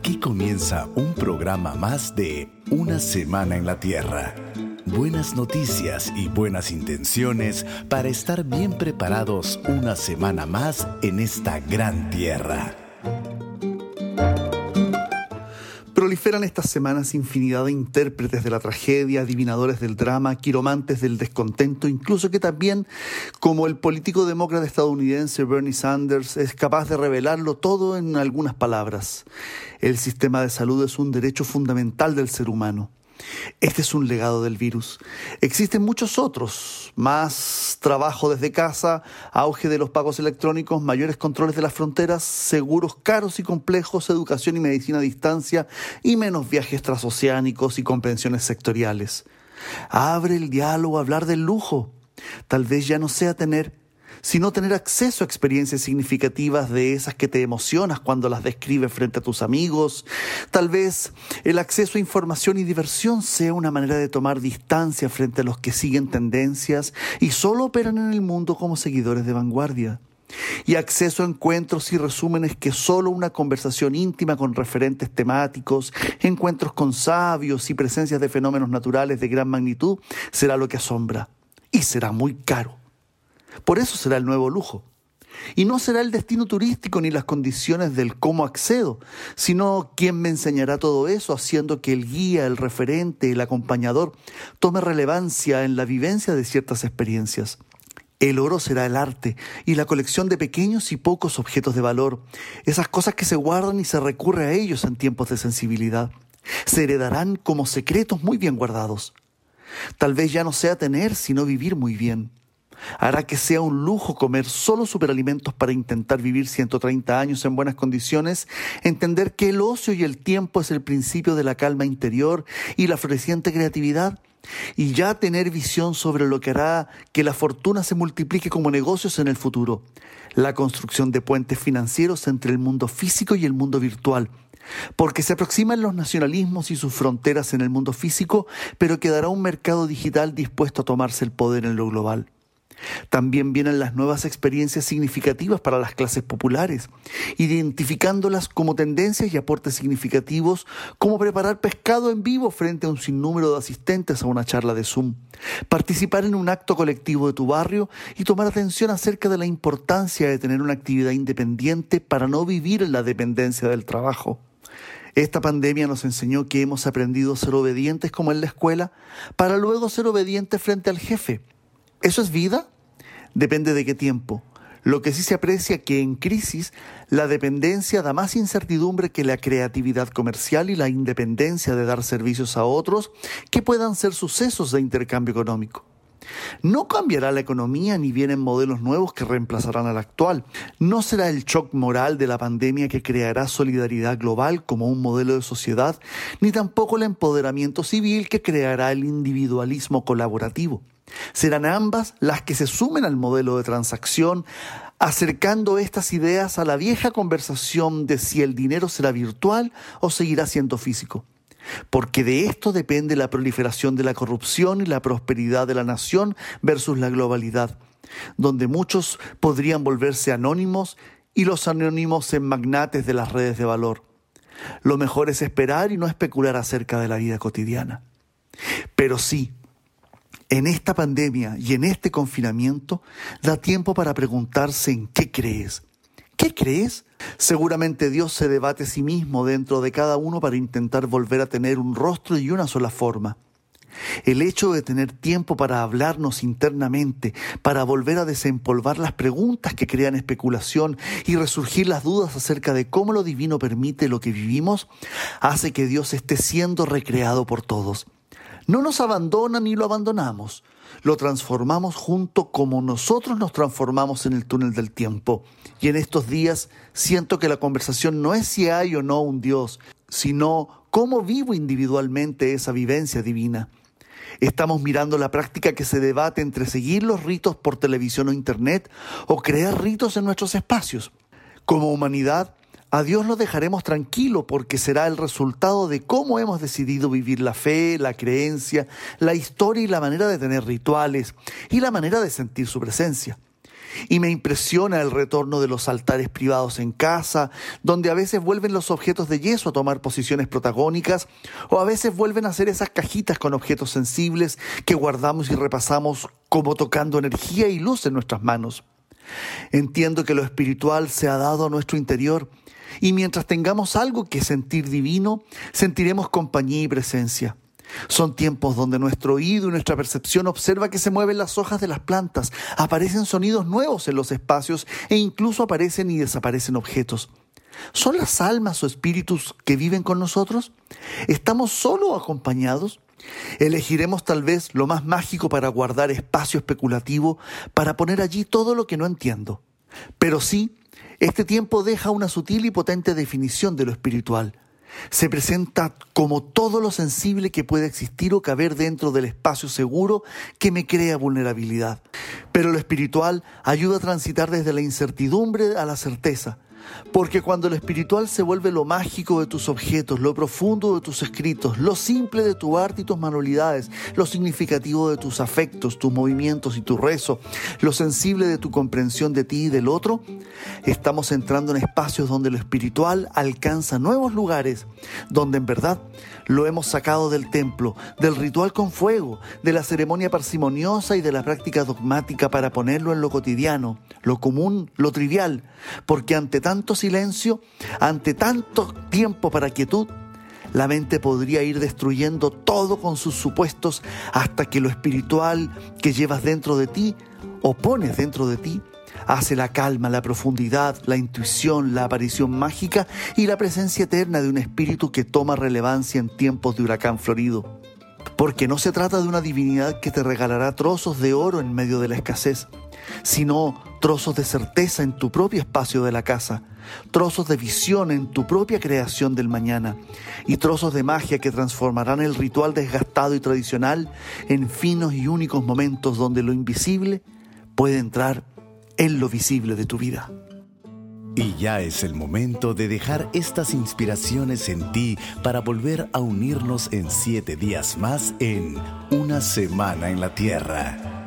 Aquí comienza un programa más de Una Semana en la Tierra. Buenas noticias y buenas intenciones para estar bien preparados una semana más en esta gran tierra. Proliferan estas semanas infinidad de intérpretes de la tragedia, adivinadores del drama, quiromantes del descontento, incluso que también, como el político demócrata estadounidense Bernie Sanders, es capaz de revelarlo todo en algunas palabras. El sistema de salud es un derecho fundamental del ser humano. Este es un legado del virus. Existen muchos otros, más trabajo desde casa, auge de los pagos electrónicos, mayores controles de las fronteras, seguros caros y complejos, educación y medicina a distancia y menos viajes transoceánicos y convenciones sectoriales. Abre el diálogo a hablar del lujo. Tal vez ya no sea sino tener acceso a experiencias significativas de esas que te emocionas cuando las describes frente a tus amigos. Tal vez el acceso a información y diversión sea una manera de tomar distancia frente a los que siguen tendencias y solo operan en el mundo como seguidores de vanguardia. Y acceso a encuentros y resúmenes que solo una conversación íntima con referentes temáticos, encuentros con sabios y presencias de fenómenos naturales de gran magnitud será lo que asombra. Y será muy caro. Por eso será el nuevo lujo. Y no será el destino turístico ni las condiciones del cómo accedo, sino quién me enseñará todo eso, haciendo que el guía, el referente, el acompañador tome relevancia en la vivencia de ciertas experiencias. El oro será el arte y la colección de pequeños y pocos objetos de valor, esas cosas que se guardan y se recurre a ellos en tiempos de sensibilidad. Se heredarán como secretos muy bien guardados. Tal vez ya no sea tener, sino vivir muy bien. Hará que sea un lujo comer solo superalimentos para intentar vivir 130 años en buenas condiciones, entender que el ocio y el tiempo es el principio de la calma interior y la floreciente creatividad, y ya tener visión sobre lo que hará que la fortuna se multiplique como negocios en el futuro, la construcción de puentes financieros entre el mundo físico y el mundo virtual, porque se aproximan los nacionalismos y sus fronteras en el mundo físico, pero quedará un mercado digital dispuesto a tomarse el poder en lo global. También vienen las nuevas experiencias significativas para las clases populares, identificándolas como tendencias y aportes significativos, como preparar pescado en vivo frente a un sinnúmero de asistentes a una charla de Zoom, participar en un acto colectivo de tu barrio y tomar atención acerca de la importancia de tener una actividad independiente para no vivir en la dependencia del trabajo. Esta pandemia nos enseñó que hemos aprendido a ser obedientes como en la escuela, para luego ser obedientes frente al jefe. ¿Eso es vida? Depende de qué tiempo. Lo que sí se aprecia que en crisis la dependencia da más incertidumbre que la creatividad comercial y la independencia de dar servicios a otros que puedan ser sucesos de intercambio económico. No cambiará la economía ni vienen modelos nuevos que reemplazarán al actual. No será el shock moral de la pandemia que creará solidaridad global como un modelo de sociedad, ni tampoco el empoderamiento civil que creará el individualismo colaborativo. Serán ambas las que se sumen al modelo de transacción, acercando estas ideas a la vieja conversación de si el dinero será virtual o seguirá siendo físico. Porque de esto depende la proliferación de la corrupción y la prosperidad de la nación versus la globalidad, donde muchos podrían volverse anónimos y los anónimos en magnates de las redes de valor. Lo mejor es esperar y no especular acerca de la vida cotidiana. Pero sí, en esta pandemia y en este confinamiento da tiempo para preguntarse en qué crees. ¿Qué crees? Seguramente Dios se debate a sí mismo dentro de cada uno para intentar volver a tener un rostro y una sola forma. El hecho de tener tiempo para hablarnos internamente, para volver a desempolvar las preguntas que crean especulación y resurgir las dudas acerca de cómo lo divino permite lo que vivimos, hace que Dios esté siendo recreado por todos. No nos abandona ni lo abandonamos. Lo transformamos junto como nosotros nos transformamos en el túnel del tiempo. Y en estos días siento que la conversación no es si hay o no un Dios, sino cómo vivo individualmente esa vivencia divina. Estamos mirando la práctica que se debate entre seguir los ritos por televisión o internet o crear ritos en nuestros espacios. Como humanidad, a Dios lo dejaremos tranquilo porque será el resultado de cómo hemos decidido vivir la fe, la creencia, la historia y la manera de tener rituales y la manera de sentir su presencia. Y me impresiona el retorno de los altares privados en casa, donde a veces vuelven los objetos de yeso a tomar posiciones protagónicas, o a veces vuelven a ser esas cajitas con objetos sensibles que guardamos y repasamos como tocando energía y luz en nuestras manos. Entiendo que lo espiritual se ha dado a nuestro interior, y mientras tengamos algo que sentir divino, sentiremos compañía y presencia. Son tiempos donde nuestro oído y nuestra percepción observa que se mueven las hojas de las plantas, aparecen sonidos nuevos en los espacios e incluso aparecen y desaparecen objetos. ¿Son las almas o espíritus que viven con nosotros? ¿Estamos solos o acompañados? Elegiremos tal vez lo más mágico para guardar espacio especulativo, para poner allí todo lo que no entiendo. Pero sí, este tiempo deja una sutil y potente definición de lo espiritual. Se presenta como todo lo sensible que puede existir o caber dentro del espacio seguro que me crea vulnerabilidad. Pero lo espiritual ayuda a transitar desde la incertidumbre a la certeza. Porque cuando lo espiritual se vuelve lo mágico de tus objetos, lo profundo de tus escritos, lo simple de tu arte y tus manualidades, lo significativo de tus afectos, tus movimientos y tu rezo, lo sensible de tu comprensión de ti y del otro, estamos entrando en espacios donde lo espiritual alcanza nuevos lugares, donde en verdad lo hemos sacado del templo, del ritual con fuego, de la ceremonia parsimoniosa y de la práctica dogmática para ponerlo en lo cotidiano, lo común, lo trivial, porque ante tanto silencio, ante tanto tiempo para quietud, la mente podría ir destruyendo todo con sus supuestos hasta que lo espiritual que llevas dentro de ti o pones dentro de ti hace la calma, la profundidad, la intuición, la aparición mágica y la presencia eterna de un espíritu que toma relevancia en tiempos de huracán florido. Porque no se trata de una divinidad que te regalará trozos de oro en medio de la escasez, sino trozos de certeza en tu propio espacio de la casa, trozos de visión en tu propia creación del mañana y trozos de magia que transformarán el ritual desgastado y tradicional en finos y únicos momentos donde lo invisible puede entrar en lo visible de tu vida. Y ya es el momento de dejar estas inspiraciones en ti para volver a unirnos en 7 días más en Una Semana en la Tierra.